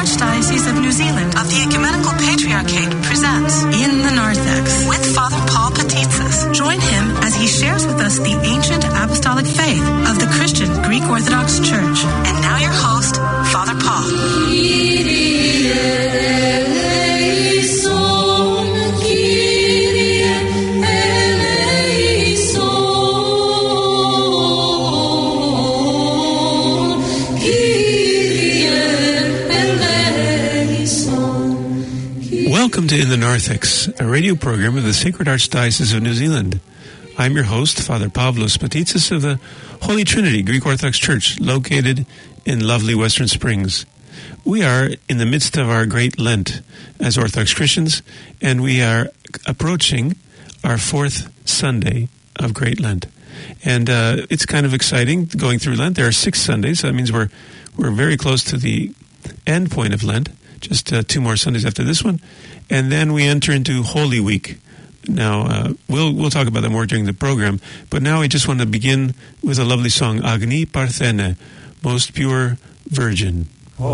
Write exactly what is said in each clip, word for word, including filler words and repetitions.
Archdiocese of New Zealand of the Ecumenical Patriarchate presents In the Narthex with Father Paul Petitsis. Join him as he shares with us the ancient apostolic faith of the Christian Greek Orthodox Church. And now your host, Father Paul. Welcome to In the Narthex, a radio program of the Sacred Archdiocese of New Zealand. I'm your host, Father Pavlos Petitsis of the Holy Trinity Greek Orthodox Church, located in lovely Western Springs. We are in the midst of our great Lent as Orthodox Christians, and we are approaching our fourth Sunday of Great Lent. And uh, it's kind of exciting going through Lent. There are six Sundays, so that means we're we're very close to the end point of Lent. Just uh, two more Sundays after this one, and then we enter into Holy Week. Now, uh, we'll we'll talk about that more during the program, but now I just want to begin with a lovely song, Agni Parthene, Most Pure Virgin.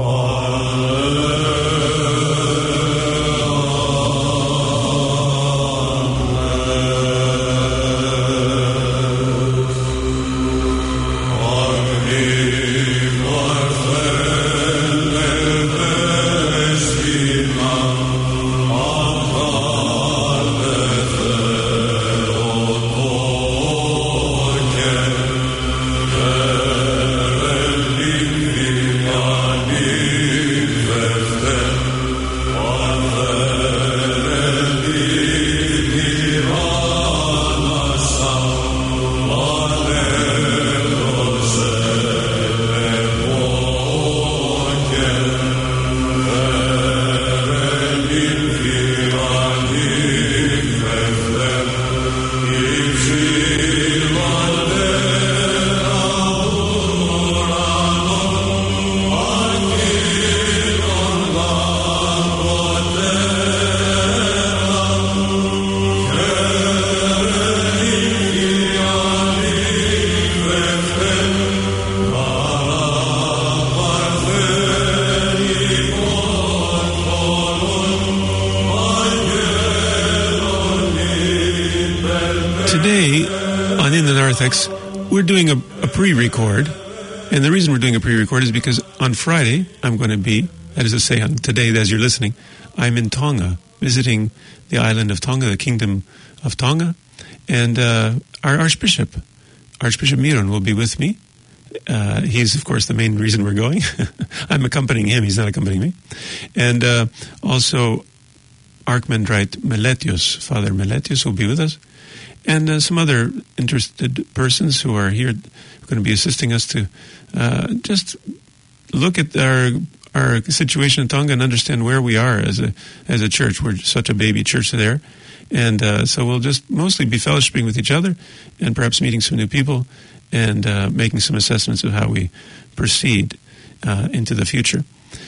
We're doing a, a pre-record, and the reason we're doing a pre-record is because on Friday, I'm going to be, that is to say, on today as you're listening, I'm in Tonga, visiting the island of Tonga, the kingdom of Tonga, and uh, our Archbishop, Archbishop Miron, will be with me. Uh, he's, of course, the main reason we're going. I'm accompanying him, he's not accompanying me. And uh, also, Archimandrite Meletios, Father Meletios, will be with us. And uh, some other interested persons who are here, going to be assisting us to uh, just look at our our situation in Tonga and understand where we are as a as a church. We're such a baby church there, and uh, so we'll just mostly be fellowshipping with each other, and perhaps meeting some new people, and uh, making some assessments of how we proceed uh, into the future.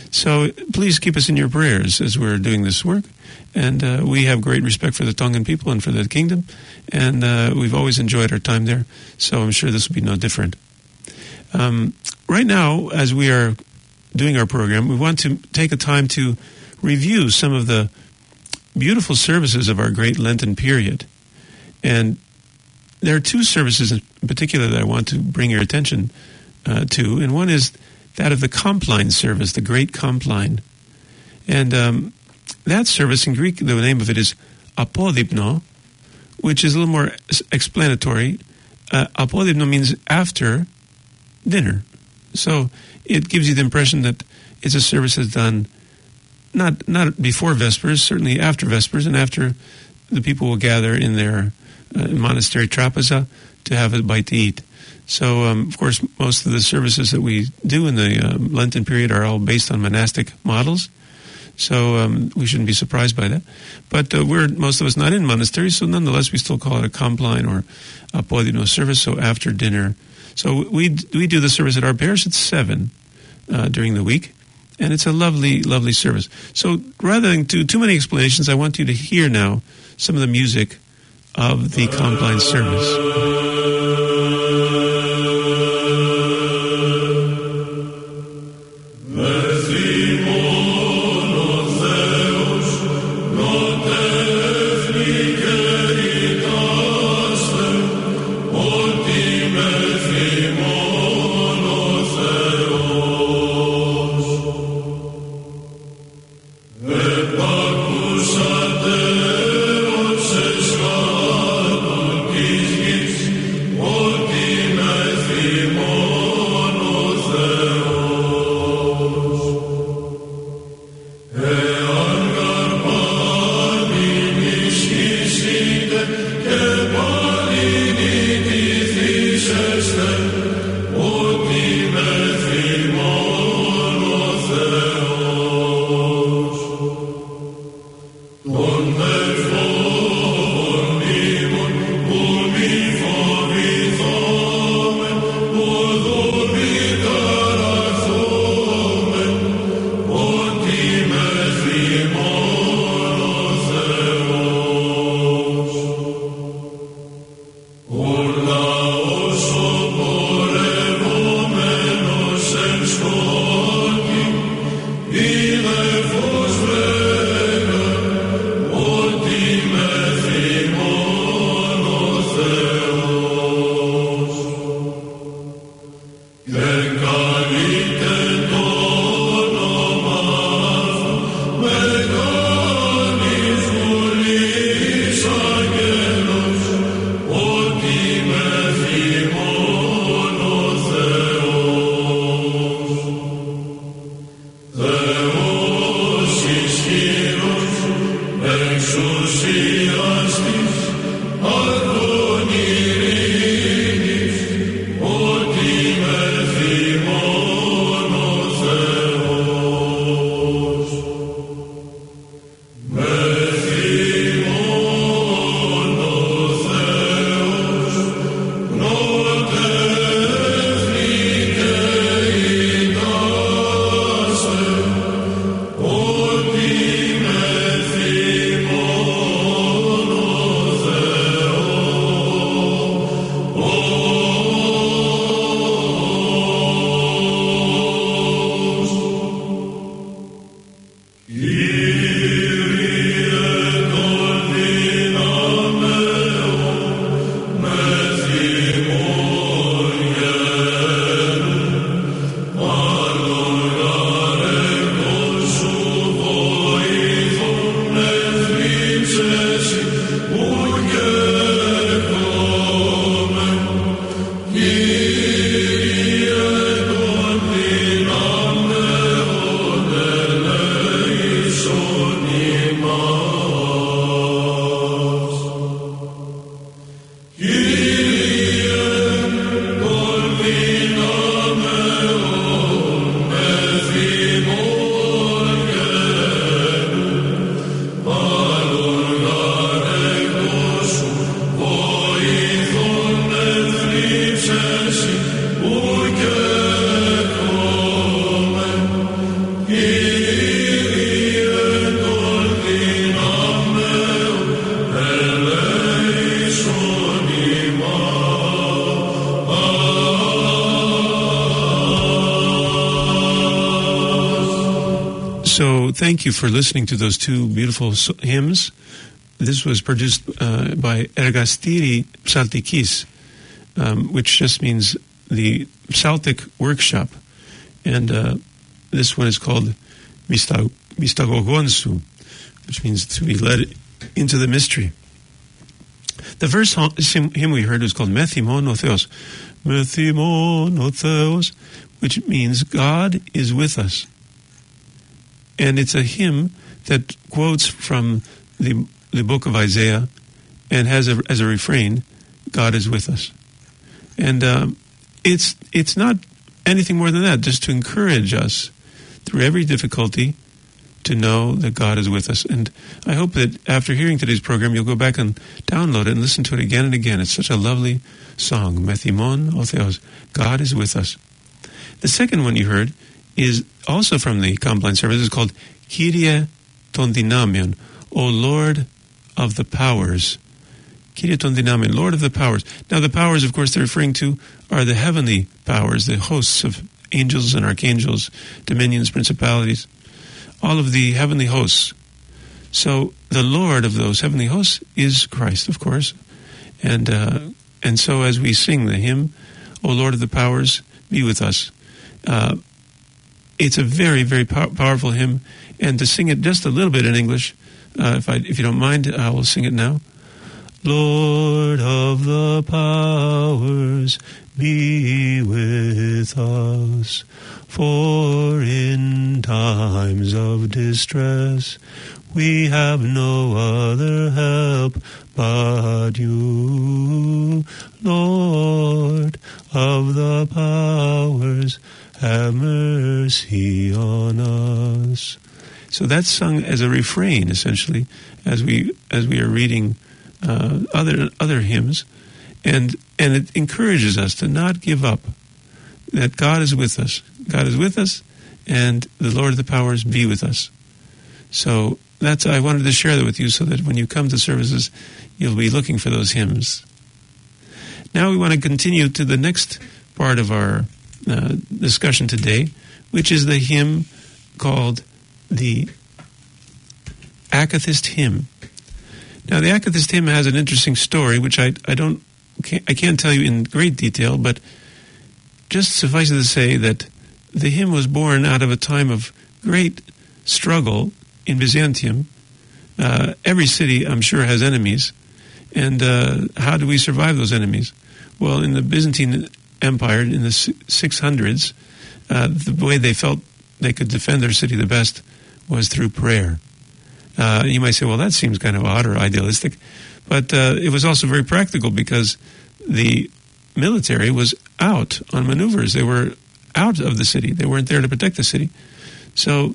So please keep us in your prayers as we're doing this work. And uh, we have great respect for the Tongan people and for the kingdom. And uh, we've always enjoyed our time there. So I'm sure this will be no different. Um, right now, as we are doing our program, we want to take a time to review some of the beautiful services of our great Lenten period. And there are two services in particular that I want to bring your attention uh, to. And one is that of the Compline service, the Great Compline. And um, that service in Greek, the name of it is apodipno, which is a little more explanatory. Uh, apodipno means after dinner. So it gives you the impression that it's a service that's done not not before Vespers, certainly after Vespers, and after the people will gather in their uh, monastery trapeza to have a bite to eat. So, um, of course, most of the services that we do in the uh, Lenten period are all based on monastic models. So um, we shouldn't be surprised by that. But uh, we're, most of us, not in monasteries, so nonetheless we still call it a Compline or a Podino service, so after dinner. So we we do the service at our parish at seven uh, during the week, and it's a lovely, lovely service. So rather than do too many explanations, I want you to hear now some of the music of the Compline service. Merci, So thank you for listening to those two beautiful hymns. This was produced uh, by Ergastiri Psaltikis, um, which just means the Psaltic workshop. And uh, this one is called Mystagogonsu, which means to be led into the mystery. The first hymn we heard was called Methimon o Theos. Methimon o Theos, which means God is with us. And it's a hymn that quotes from the the book of Isaiah and has a, as a refrain, God is with us. And um, it's it's not anything more than that, just to encourage us through every difficulty to know that God is with us. And I hope that after hearing today's program, you'll go back and download it and listen to it again and again. It's such a lovely song, Methimon o Theos, God is with us. The second one you heard is also from the Compline service. It's called Kyrie ton Dynamion, O Lord of the Powers. Kyrie ton Dynamion, Lord of the Powers. Now the powers, of course, they're referring to are the heavenly powers, the hosts of angels and archangels, dominions, principalities, all of the heavenly hosts. So the Lord of those heavenly hosts is Christ, of course. And uh, and so as we sing the hymn, O Lord of the Powers, be with us. Uh, it's a very, very pow- powerful hymn. And to sing it just a little bit in English, uh, if I, if you don't mind, I will sing it now. Lord of the powers, be with us, for in times of distress we have no other help but you. Lord of the powers, have mercy on us. So that's sung as a refrain, essentially, as we as we are reading uh, other other hymns, and and it encourages us to not give up. That God is with us. God is with us, and the Lord of the powers be with us. So that's I wanted to share that with you, so that when you come to services, you'll be looking for those hymns. Now we want to continue to the next part of our uh, discussion today, which is the hymn called the Akathist Hymn. Now, the Akathist Hymn has an interesting story, which I I don't can't, I can't tell you in great detail, but just suffice it to say that the hymn was born out of a time of great struggle in Byzantium. Uh, every city, I'm sure, has enemies. And uh, how do we survive those enemies? Well, in the Byzantine Empire, in the six hundreds, uh, the way they felt they could defend their city the best was through prayer. Uh, you might say, well, that seems kind of odd or idealistic. But uh, it was also very practical because the military was out on maneuvers. They were out of the city. They weren't there to protect the city. So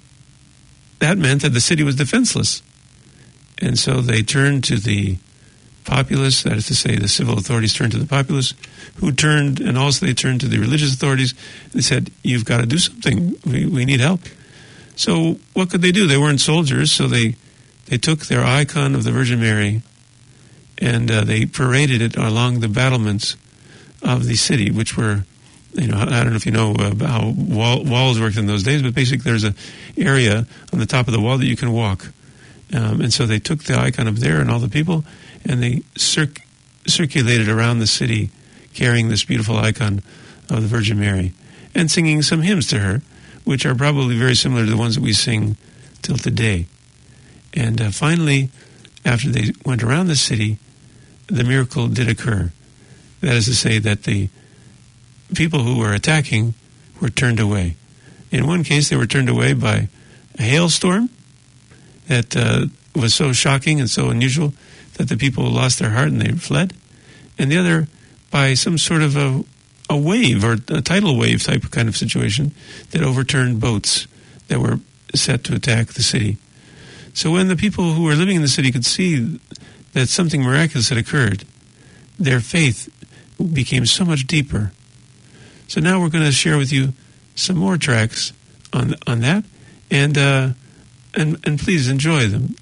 that meant that the city was defenseless. And so they turned to the populace, that is to say, the civil authorities turned to the populace, who turned, and also they turned to the religious authorities. They said, you've got to do something. We, we need help. So what could they do? They weren't soldiers, so they, they took their icon of the Virgin Mary and uh, they paraded it along the battlements of the city, which were, you know, I don't know if you know uh, how wall, walls worked in those days, but basically there's an area on the top of the wall that you can walk. Um, and so they took the icon up there and all the people, and they circ- circulated around the city carrying this beautiful icon of the Virgin Mary and singing some hymns to her, which are probably very similar to the ones that we sing till today. And uh, finally, after they went around the city, the miracle did occur. That is to say that the people who were attacking were turned away. In one case, they were turned away by a hailstorm that uh, was so shocking and so unusual that the people lost their heart and they fled. And the other by some sort of a, a wave or a tidal wave type kind of situation that overturned boats that were set to attack the city. So when the people who were living in the city could see that something miraculous had occurred, their faith became so much deeper. So now we're going to share with you some more tracks on on that, and uh, and and please enjoy them.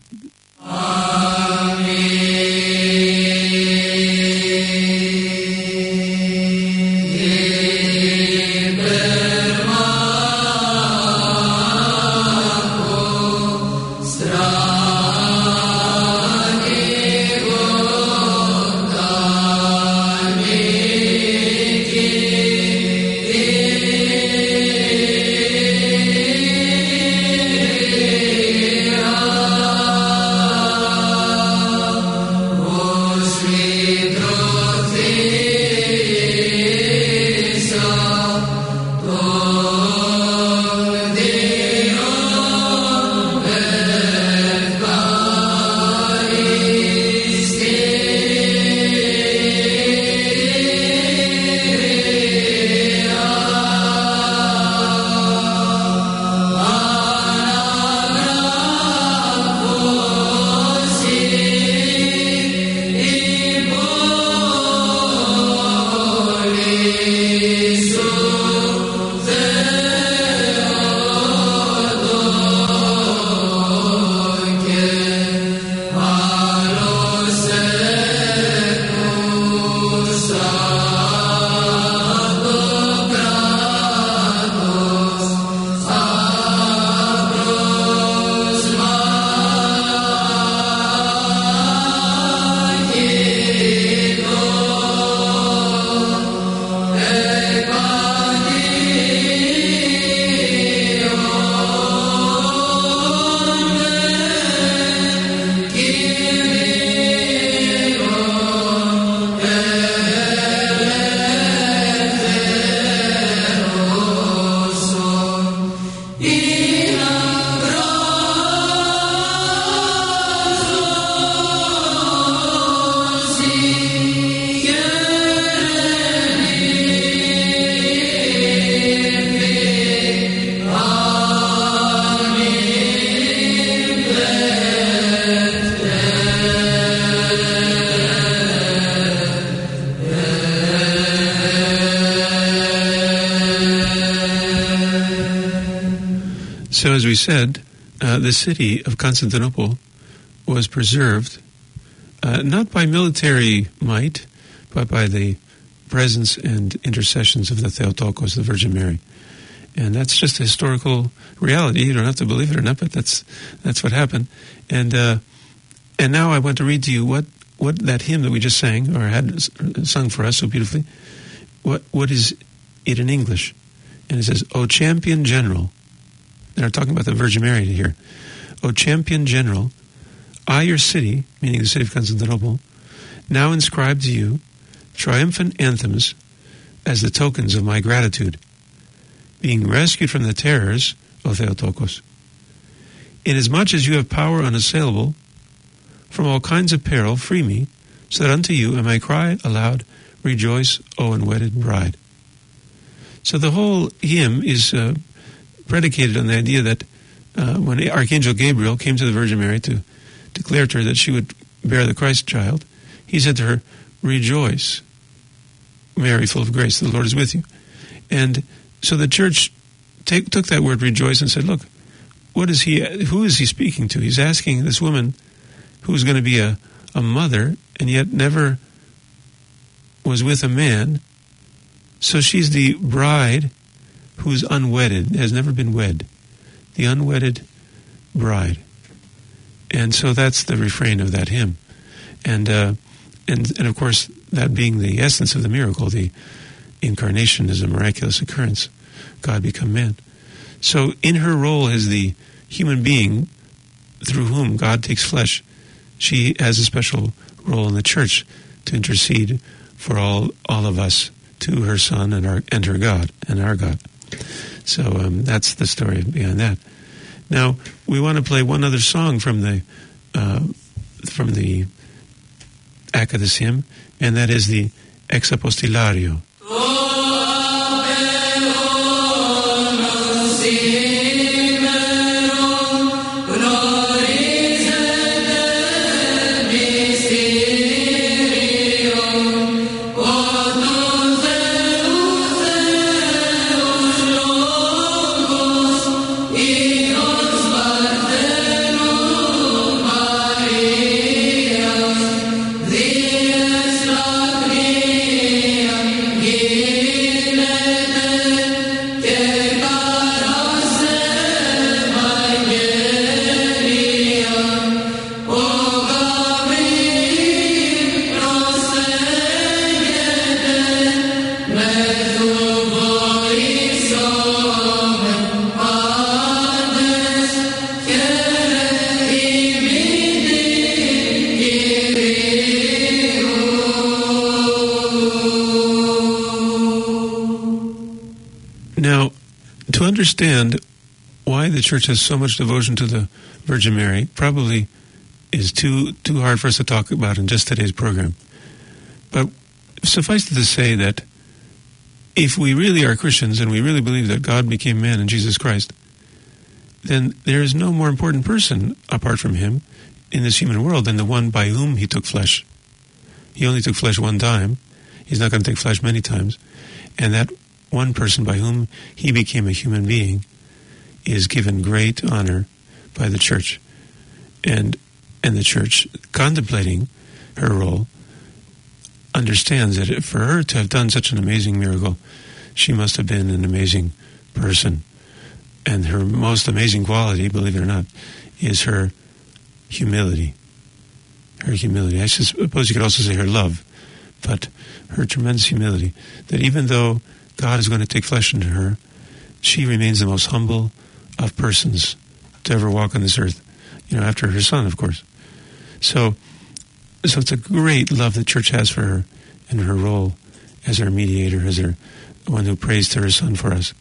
So as we said, uh, the city of Constantinople was preserved uh, not by military might, but by the presence and intercessions of the Theotokos, the Virgin Mary. And that's just a historical reality. You don't have to believe it or not, but that's that's what happened. And uh, and now I want to read to you what, what that hymn that we just sang, or had sung for us so beautifully, what what is it in English. And it says, O Champion General. They're talking about the Virgin Mary here. O Champion General, I, your city, meaning the city of Constantinople, now inscribe to you triumphant anthems as the tokens of my gratitude, being rescued from the terrors, O Theotokos. Inasmuch as you have power unassailable, from all kinds of peril, free me, so that unto you I may cry aloud, rejoice, O unwedded bride. So the whole hymn is uh, predicated on the idea that uh, when Archangel Gabriel came to the Virgin Mary to declare to her that she would bear the Christ child, he said to her, rejoice, Mary, full of grace, the Lord is with you. And so the church take, took that word rejoice and said, look, what is he? Who is he speaking to? He's asking this woman who is going to be a, a mother and yet never was with a man. So she's the bride who's unwedded, has never been wed. The unwedded bride. And so that's the refrain of that hymn. And, uh, and, and of course, that being the essence of the miracle, the incarnation is a miraculous occurrence. God become man. So in her role as the human being through whom God takes flesh, she has a special role in the church to intercede for all all of us to her Son and our and her God and our God. So um, that's the story behind that. Now we want to play one other song from the uh, from the act of this hymn, and that is the Ex Apostilario. Now, to understand why the Church has so much devotion to the Virgin Mary probably is too too hard for us to talk about in just today's program. But suffice it to say that if we really are Christians and we really believe that God became man in Jesus Christ, then there is no more important person apart from him in this human world than the one by whom he took flesh. He only took flesh one time. He's not going to take flesh many times. And that one person by whom he became a human being is given great honor by the Church. And and the Church, contemplating her role, understands that for her to have done such an amazing miracle, she must have been an amazing person. And her most amazing quality, believe it or not, is her humility. Her humility. I suppose you could also say her love, but her tremendous humility. That even though God is going to take flesh into her, she remains the most humble of persons to ever walk on this earth. You know, after her Son, of course. So, so it's a great love the Church has for her and her role as her mediator, as her one who prays to her Son for us.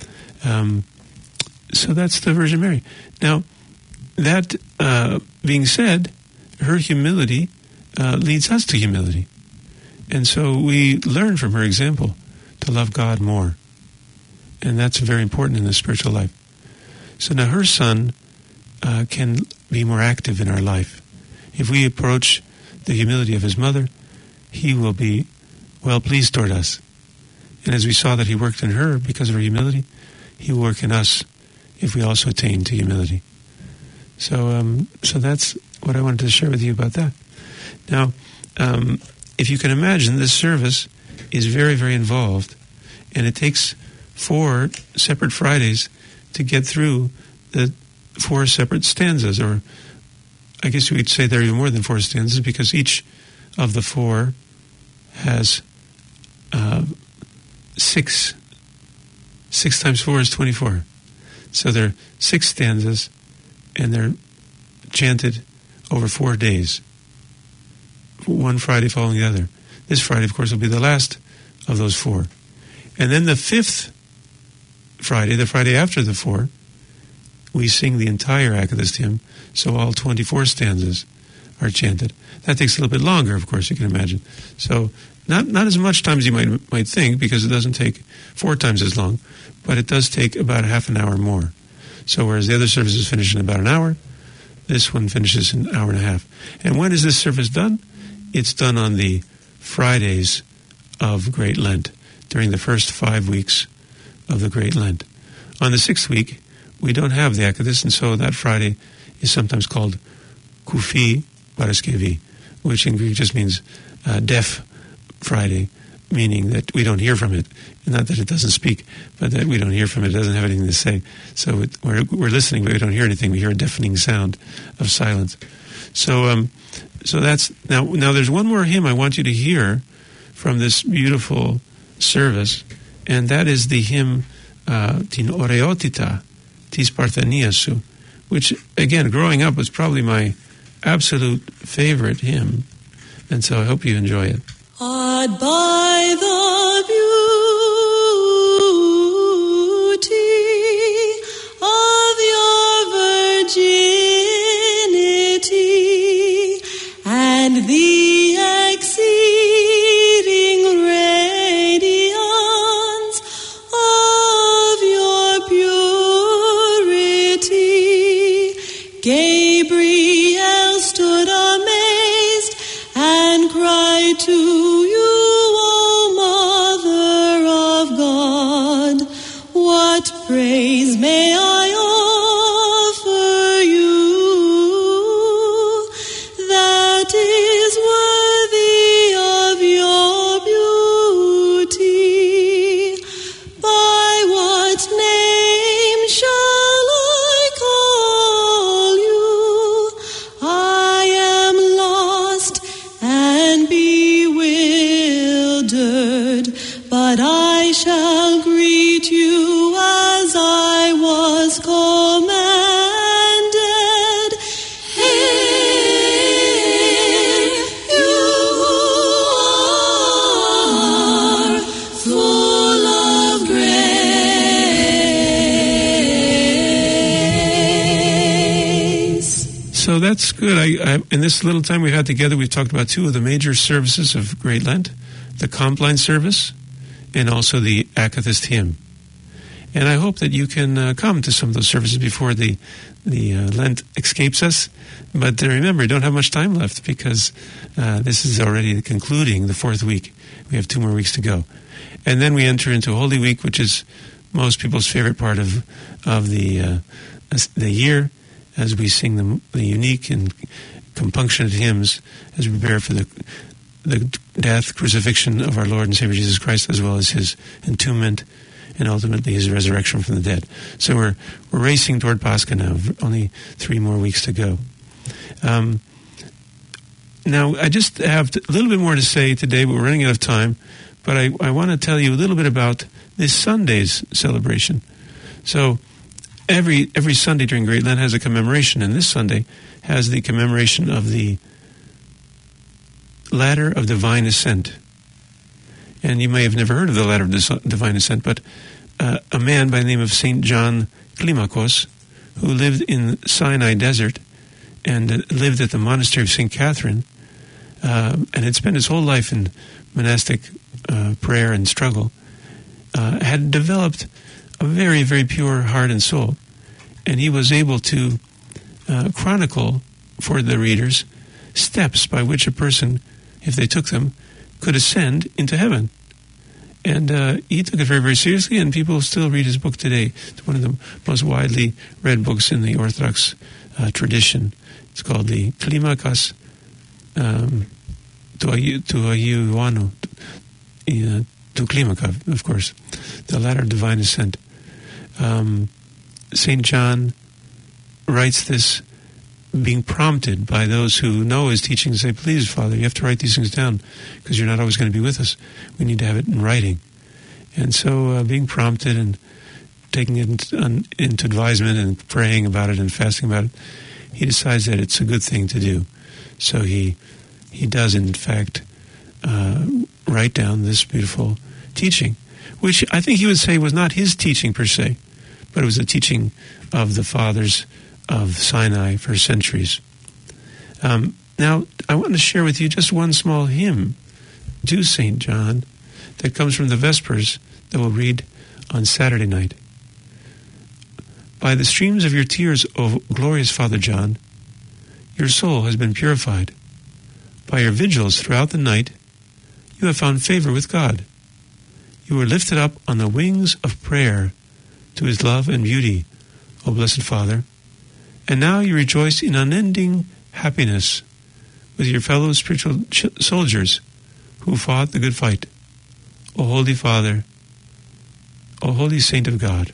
Um, so that's the Virgin Mary. Now, that uh, being said, her humility uh, leads us to humility. And so we learn from her example to love God more. And that's very important in the spiritual life. So now her Son uh, can be more active in our life. If we approach the humility of his mother, he will be well pleased toward us. And as we saw that he worked in her because of her humility, he will work in us if we also attain to humility. So um, so that's what I wanted to share with you about that. Now, um, if you can imagine, this service is very, very involved, and it takes four separate Fridays to get through the four separate stanzas, or I guess we'd say there are even more than four stanzas, because each of the four has uh, six Six times four is twenty-four. So there are six stanzas, and they're chanted over four days. One Friday following the other. This Friday, of course, will be the last of those four. And then the fifth Friday, the Friday after the four, we sing the entire Akathist hymn, so all twenty-four stanzas are chanted. That takes a little bit longer, of course, you can imagine. So not not as much time as you might might think, because it doesn't take four times as long, but it does take about half an hour more. So whereas the other services finish in about an hour, this one finishes in an hour and a half. And when is this service done? It's done on the Fridays of Great Lent, during the first five weeks of the Great Lent. On the sixth week, we don't have the Akathist, and so that Friday is sometimes called Kufi Paraskevi, which in Greek just means uh, deaf Friday, meaning that we don't hear from it. Not that it doesn't speak, but that we don't hear from it. It doesn't have anything to say. So it, we're, we're listening, but we don't hear anything. We hear a deafening sound of silence. So um, so that's... Now, now there's one more hymn I want you to hear from this beautiful service, and that is the hymn uh, Tin Oreotita, Tis Partheniasu, which, again, growing up was probably my absolute favorite hymn, and so I hope you enjoy it. Awed by the beauty of your virginity and the exceeding radiance of your purity, Gabriel stood amazed and cried to you, O Mother of God, what praise may I offer you that is worthy of your beauty? By what name shall I call you? I am lost and bewildered, but I shall greet you as I was commanded. Hail, you are full of grace. So that's good. I, I, in this little time we've had together, we've talked about two of the major services of Great Lent, the Compline service and also the Akathist hymn. And I hope that you can uh, come to some of those services before the the uh, Lent escapes us. But uh, remember, don't have much time left, because uh, this is already concluding the fourth week. We have two more weeks to go. And then we enter into Holy Week, which is most people's favorite part of of the uh, the year, as we sing the, the unique and compunctionate hymns as we prepare for the the death, crucifixion of our Lord and Savior Jesus Christ, as well as his entombment and ultimately his resurrection from the dead. So we're we're racing toward Pascha now. Only three more weeks to go. Um, now, I just have a little bit more to say today, but we're running out of time. But I, I want to tell you a little bit about this Sunday's celebration. So every every Sunday during Great Lent has a commemoration, and this Sunday has the commemoration of the Ladder of Divine Ascent. And you may have never heard of the Ladder of Divine Ascent, but uh, a man by the name of Saint John Climacus, who lived in Sinai Desert and uh, lived at the monastery of Saint Catherine, uh, and had spent his whole life in monastic uh, prayer and struggle, uh, had developed a very, very pure heart and soul. And he was able to uh, chronicle for the readers steps by which a person, if they took them, could ascend into heaven. And uh, he took it very, very seriously, and people still read his book today. It's one of the most widely read books in the Orthodox uh, tradition. It's called the Climacus um, Tuayuanu, to Climacus, of course, the Ladder of Divine Ascent. Um, Saint John writes this being prompted by those who know his teaching and say, please, Father, you have to write these things down, because you're not always going to be with us. We need to have it in writing. And so uh, being prompted and taking it into, into advisement and praying about it and fasting about it, he decides that it's a good thing to do. So he he does, in fact, uh, write down this beautiful teaching, which I think he would say was not his teaching per se, but it was a teaching of the fathers of Sinai for centuries. Um, now, I want to share with you just one small hymn to Saint John that comes from the Vespers that we'll read on Saturday night. By the streams of your tears, O glorious Father John, your soul has been purified. By your vigils throughout the night, you have found favor with God. You were lifted up on the wings of prayer to his love and beauty, O blessed Father, and now you rejoice in unending happiness with your fellow spiritual ch- soldiers who fought the good fight. O Holy Father, O Holy Saint of God.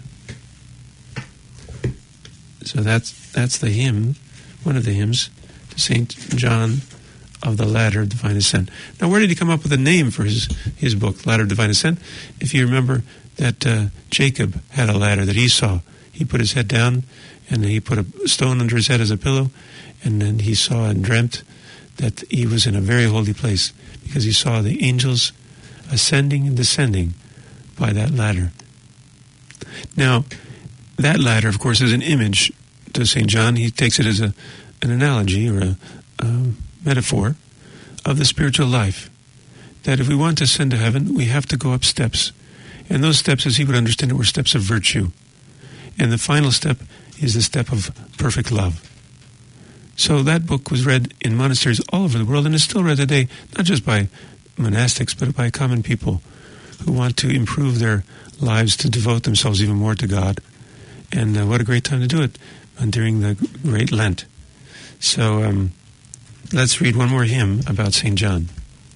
So that's that's the hymn, one of the hymns to Saint John of the Ladder of Divine Ascent. Now, where did he come up with a name for his, his book, Ladder of Divine Ascent? If you remember that uh, Jacob had a ladder that he saw. He put his head down, and then he put a stone under his head as a pillow, and then he saw and dreamt that he was in a very holy place because he saw the angels ascending and descending by that ladder. Now, that ladder, of course, is an image to Saint John. He takes it as a an analogy or a, a metaphor of the spiritual life. That if we want to ascend to heaven, we have to go up steps. And those steps, as he would understand it, were steps of virtue. And the final step is the step of perfect love. So that book was read in monasteries all over the world and is still read today, not just by monastics, but by common people who want to improve their lives, to devote themselves even more to God. And uh, what a great time to do it during the Great Lent. So um, let's read one more hymn about Saint John.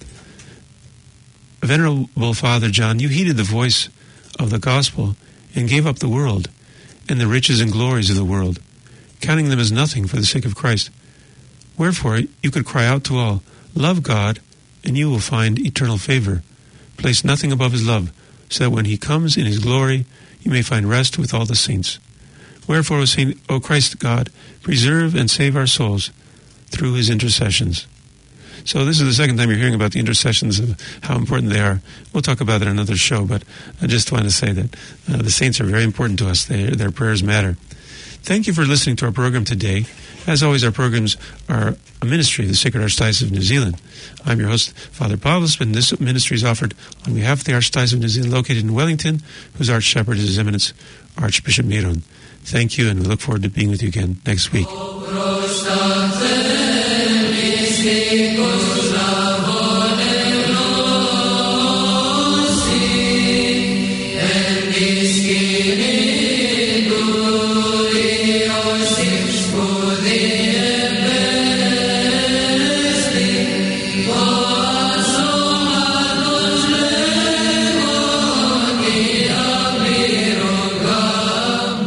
Venerable Father John, you heeded the voice of the gospel and gave up the world and the riches and glories of the world, counting them as nothing for the sake of Christ. Wherefore you could cry out to all, love God, and you will find eternal favor. Place nothing above his love, so that when he comes in his glory, you may find rest with all the saints. Wherefore, O Saint, O Christ God, preserve and save our souls through his intercessions. So this is the second time you're hearing about the intercessions of how important they are. We'll talk about it in another show, but I just want to say that uh, the saints are very important to us. They, their prayers matter. Thank you for listening to our program today. As always, our programs are a ministry of the Sacred Archdiocese of New Zealand. I'm your host, Father Pavlos, and this ministry is offered on behalf of the Archdiocese of New Zealand, located in Wellington, whose Arch Shepherd is His Eminence, Archbishop Miron. Thank you, and we look forward to being with you again next week.